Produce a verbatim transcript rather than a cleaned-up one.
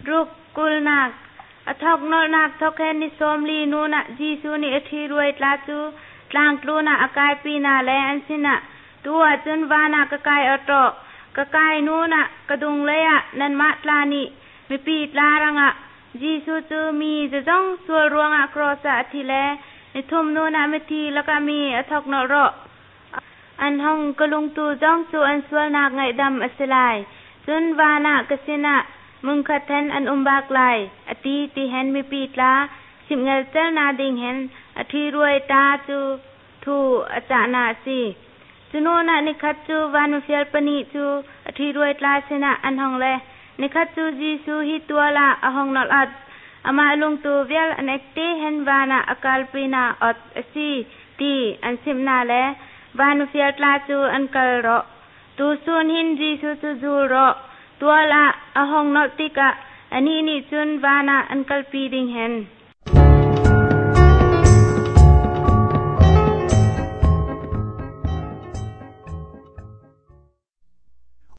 รุกกุลนักอทอกนอนักทอกแค่นิสมลีนูนะจีซูนิอธิรวยตลาจูตลางกลูนะอากายปีนาแลอันสินะตัวจุนวานากะกายอตอกะกายนูนะกะดุงเลยะนันมะตลานิมีปีตลารังอะจีซูจูมีจะจ้องสัวรวงอะครอสะอธิแลในทุมนูนะมิทีแล้วก็มีอทอกนอรออันห้องกะลุงตูจ้องจูอันสัวนากไงดำอสลายจุนวานากะสินะมึงขัดแทนอันอุมบากไลอตีตีเห็นมีปีตลาสิบเงลเจนาดิงเห็นอธิรวยตาจูทูอาจารนาสีจุโนนะนิคัดจูวานุเฟียลปนิจูอธิรวยตลาสินะอันห้องเลนิคัดจูจีซูฮิตัวละอห้องนอลัดอามาลุงตูเวียลอันเอกเตเห็นวานะอากาลปีนาอดอสีตีอันสิมนาเลวานุเฟียลตลาจูอันกัลรอตูซูนหินจีซูจูจูรอตัวละอห้องนอติกะอันนี้นี่จุนวานะอันกัลปีดิงเห็น